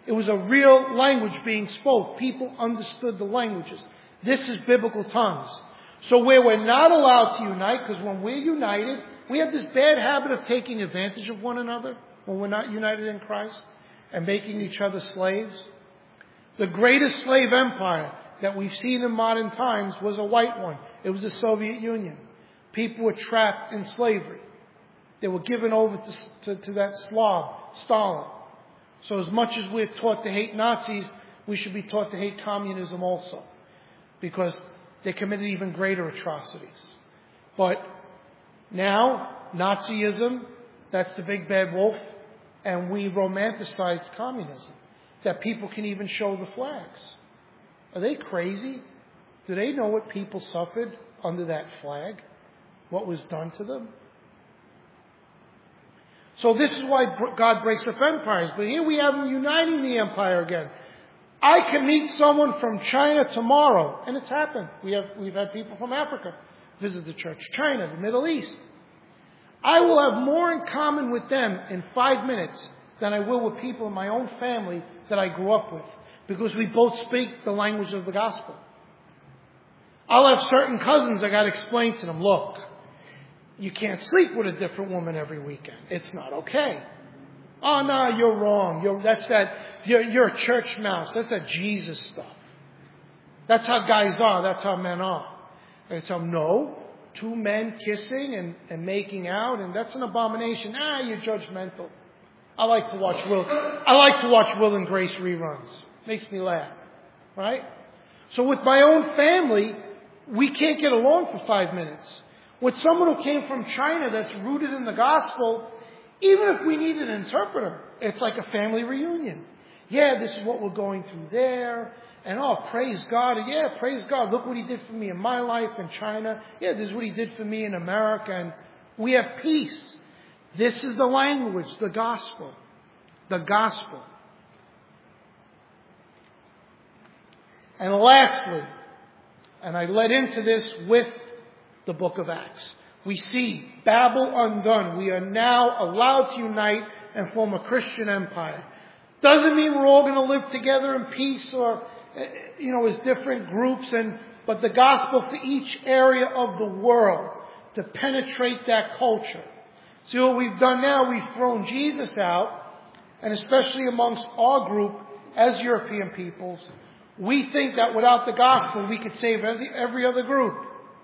It was a real language being spoke. People understood the languages. This is biblical tongues. So where we're not allowed to unite, because when we're united, we have this bad habit of taking advantage of one another when we're not united in Christ and making each other slaves. The greatest slave empire that we've seen in modern times was a white one. It was the Soviet Union. People were trapped in slavery. They were given over to, to, to that Slav, Stalin. So as much as we're taught to hate Nazis, we should be taught to hate communism also, because they committed even greater atrocities. But now, Nazism, that's the big bad wolf, and we romanticize communism, that people can even show the flags. Are they crazy? Do they know what people suffered under that flag? What was done to them? So this is why God breaks up empires. But here we have him uniting the empire again. I can meet someone from China tomorrow, and it's happened. We have, we've had people from Africa visit the church. China, the Middle East. I will have more in common with them in five minutes than I will with people in my own family that I grew up with, because we both speak the language of the gospel. I'll have certain cousins I got to explain to them, look, you can't sleep with a different woman every weekend. It's not okay. Oh, no, you're wrong. You're, that's that, you're, you're a church mouse. That's that Jesus stuff. That's how guys are. That's how men are. I tell them, no, two men kissing and, and making out, and that's an abomination. Ah, you're judgmental. I like to watch Will, I like to watch Will and Grace reruns. Makes me laugh. Right? So with my own family, we can't get along for five minutes. With someone who came from China that's rooted in the gospel, even if we need an interpreter, it's like a family reunion. Yeah, this is what we're going through there. And oh, praise God. Yeah, praise God. Look what he did for me in my life in China. Yeah, this is what he did for me in America. And we have peace. This is the language, the gospel. The gospel. And lastly, and I led into this with the book of Acts, we see Babel undone. We are now allowed to unite and form a Christian empire. Doesn't mean we're all going to live together in peace or, you know, as different groups, and but the gospel for each area of the world to penetrate that culture. See what we've done now? We've thrown Jesus out, and especially amongst our group as European peoples, we think that without the gospel we could save every, every other group.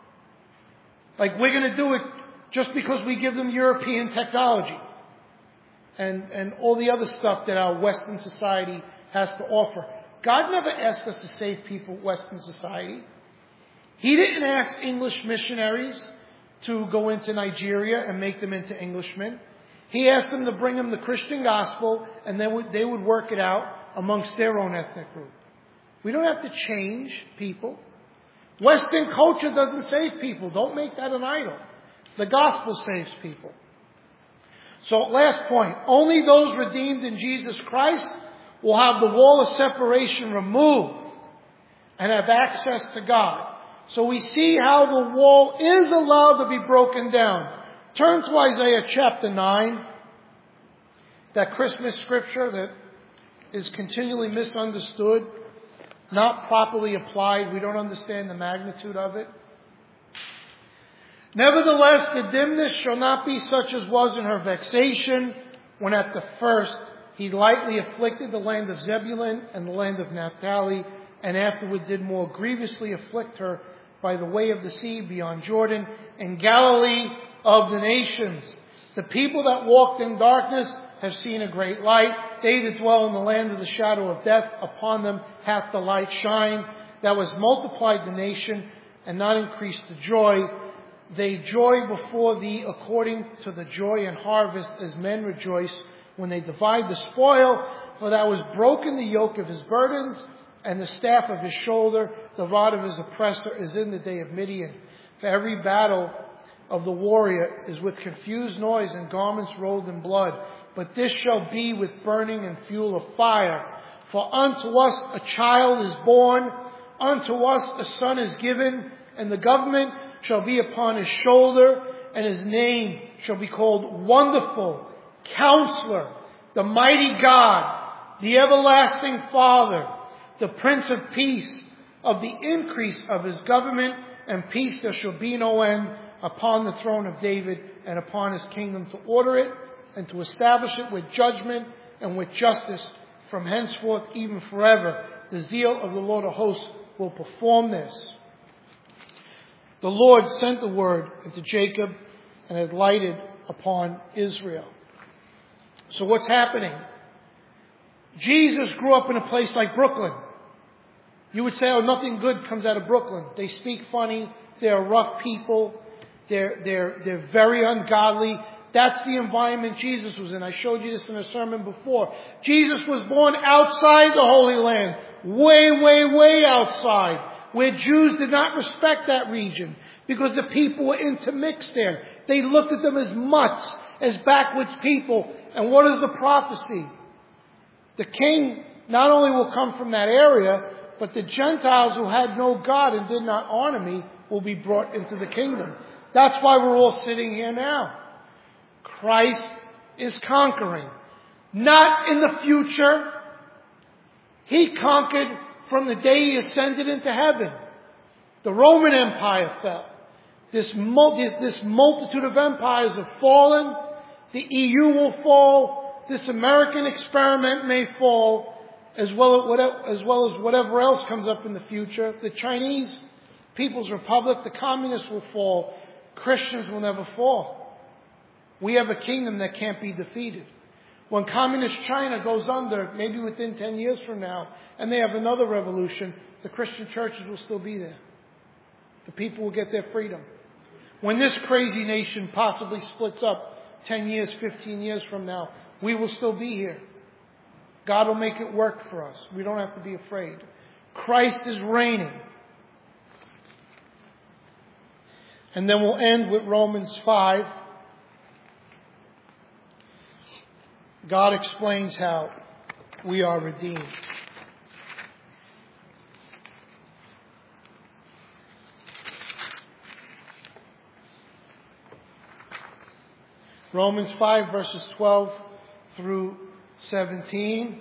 Like we're going to do it just because we give them European technology and, and all the other stuff that our Western society has to offer. God never asked us to save people Western society. He didn't ask English missionaries to go into Nigeria and make them into Englishmen. He asked them to bring them the Christian gospel, and then they would work it out amongst their own ethnic group. We don't have to change people. Western culture doesn't save people. Don't make that an idol. The gospel saves people. So last point, only those redeemed in Jesus Christ will have the wall of separation removed and have access to God. So we see how the wall is allowed to be broken down. Turn to Isaiah chapter nine, that Christmas scripture that is continually misunderstood, not properly applied. We don't understand the magnitude of it. Nevertheless, the dimness shall not be such as was in her vexation, when at the first he lightly afflicted the land of Zebulun and the land of Naphtali, and afterward did more grievously afflict her by the way of the sea beyond Jordan, and Galilee of the nations. The people that walked in darkness have seen a great light. They that dwell in the land of the shadow of death, upon them hath the light shined. That was multiplied the nation, and not increased the joy. They joy before thee according to the joy and harvest, as men rejoice when they divide the spoil. For thou hast broken the yoke of his burdens, and the staff of his shoulder, the rod of his oppressor, is in the day of Midian. For every battle of the warrior is with confused noise and garments rolled in blood. But this shall be with burning and fuel of fire. For unto us a child is born, unto us a son is given, and the government shall be upon his shoulder, and his name shall be called Wonderful, Counselor, the Mighty God, the everlasting Father, the Prince of Peace, of the increase of his government and peace there shall be no end, upon the throne of David and upon his kingdom, to order it and to establish it with judgment and with justice from henceforth even forever. The zeal of the Lord of hosts will perform this. The Lord sent the word into Jacob and had lighted upon Israel. So what's happening? Jesus grew up in a place like Brooklyn. You would say, oh, nothing good comes out of Brooklyn. They speak funny. They're rough people. They're, they're, they're very ungodly. That's the environment Jesus was in. I showed you this in a sermon before. Jesus was born outside the Holy Land. Way, way, way outside. Where Jews did not respect that region. Because the people were intermixed there. They looked at them as mutts, as backwards people. And what is the prophecy? The king not only will come from that area, but the Gentiles who had no God and did not honor me will be brought into the kingdom. That's why we're all sitting here now. Christ is conquering. Not in the future. He conquered from the day he ascended into heaven. The Roman Empire fell. This, this multitude of empires have fallen. The E U will fall. This American experiment may fall, as well as whatever, as well as whatever else comes up in the future. The Chinese People's Republic, the communists will fall. Christians will never fall. We have a kingdom that can't be defeated. When communist China goes under, maybe within ten years from now, and they have another revolution, the Christian churches will still be there. The people will get their freedom. When this crazy nation possibly splits up ten years, fifteen years from now, we will still be here. God will make it work for us. We don't have to be afraid. Christ is reigning. And then we'll end with Romans five. God explains how we are redeemed. Romans five verses twelve through seventeen.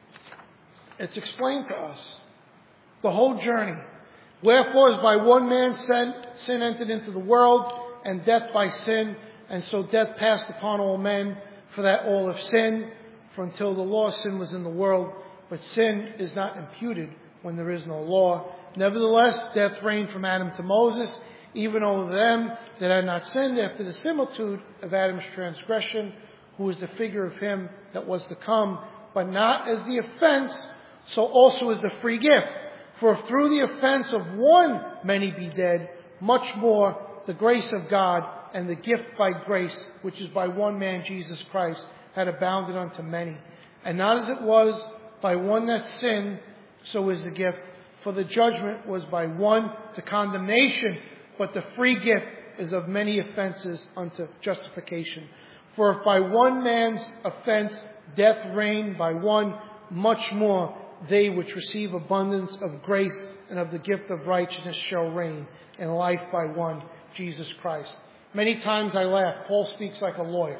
It's explained to us. The whole journey. Wherefore, as by one man sin, sin entered into the world, and death by sin, and so death passed upon all men, for that all have sinned. For until the law, sin was in the world, but sin is not imputed when there is no law. Nevertheless, death reigned from Adam to Moses, even over them that had not sinned, after the similitude of Adam's transgression, who was the figure of him that was to come, but not as the offense, so also as the free gift. For if through the offense of one many be dead, much more the grace of God and the gift by grace, which is by one man Jesus Christ, had abounded unto many. And not as it was by one that sinned, so is the gift. For the judgment was by one to condemnation, but the free gift is of many offenses unto justification. For if by one man's offense death reigned by one, much more they which receive abundance of grace and of the gift of righteousness shall reign in life by one, Jesus Christ. Many times I laugh. Paul speaks like a lawyer.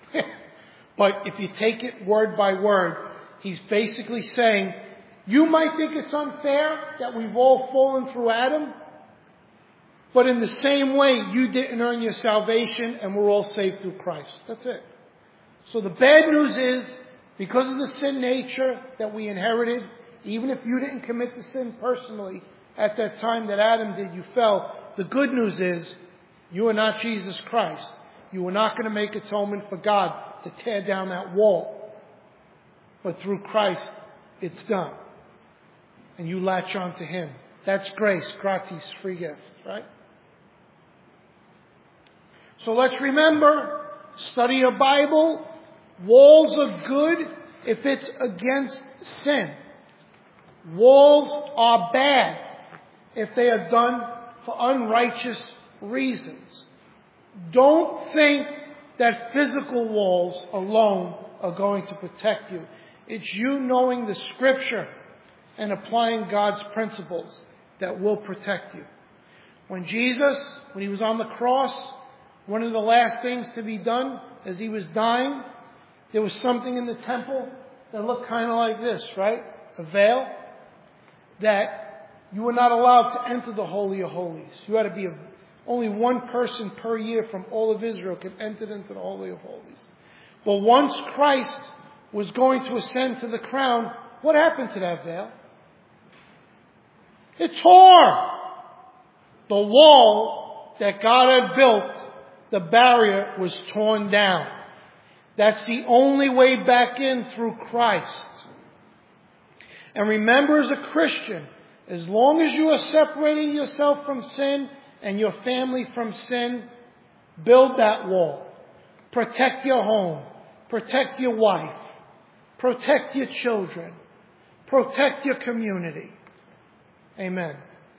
But if you take it word by word, he's basically saying, you might think it's unfair that we've all fallen through Adam, but in the same way, you didn't earn your salvation and we're all saved through Christ. That's it. So the bad news is, because of the sin nature that we inherited, even if you didn't commit the sin personally at that time that Adam did, you fell. The good news is, you are not Jesus Christ. You are not going to make atonement for God to tear down that wall. But through Christ, it's done. And you latch on to Him. That's grace, gratis, free gift, right? So let's remember, study your Bible. Walls are good if it's against sin. Walls are bad if they are done for unrighteous reasons. Don't think that physical walls alone are going to protect you. It's you knowing the Scripture and applying God's principles that will protect you. When Jesus, when He was on the cross, one of the last things to be done as He was dying, there was something in the temple that looked kind of like this, right? A veil. That you were not allowed to enter the Holy of Holies. You had to be a, only one person per year from all of Israel could enter into the Holy of Holies. But once Christ was going to ascend to the crown, what happened to that veil? It tore. The wall that God had built, the barrier, was torn down. That's the only way back in, through Christ. And remember, as a Christian, as long as you are separating yourself from sin and your family from sin, build that wall. Protect your home. Protect your wife. Protect your children. Protect your community. Amen.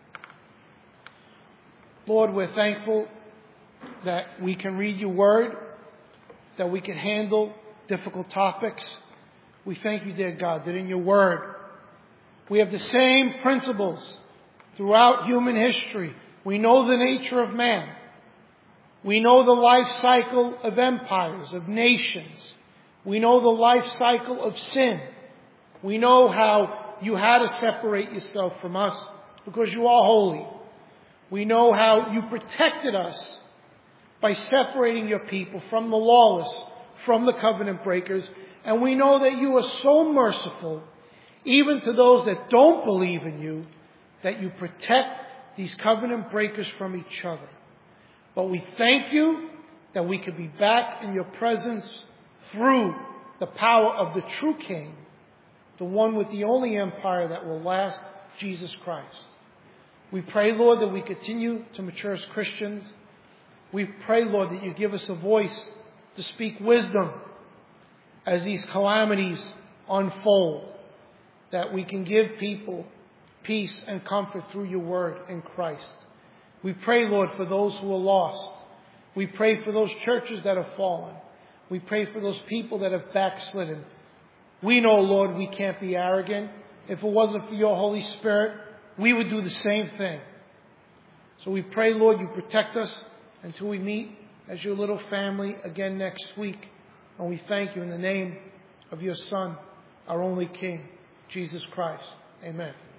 Lord, we're thankful that we can read your word, that we can handle difficult topics. We thank you, dear God, that in your word we have the same principles throughout human history. We know the nature of man. We know the life cycle of empires, of nations. We know the life cycle of sin. We know how you had to separate yourself from us because you are holy. We know how you protected us by separating your people from the lawless, from the covenant breakers. And we know that you are so merciful, even to those that don't believe in you, that you protect these covenant breakers from each other. But we thank you that we could be back in your presence through the power of the true King, the one with the only empire that will last, Jesus Christ. We pray, Lord, that we continue to mature as Christians. We pray, Lord, that you give us a voice to speak wisdom as these calamities unfold, that we can give people peace and comfort through your word in Christ. We pray, Lord, for those who are lost. We pray for those churches that have fallen. We pray for those people that have backslidden. We know, Lord, we can't be arrogant. If it wasn't for your Holy Spirit, we would do the same thing. So we pray, Lord, you protect us until we meet as your little family again next week. And we thank you in the name of your Son, our only King, Jesus Christ. Amen.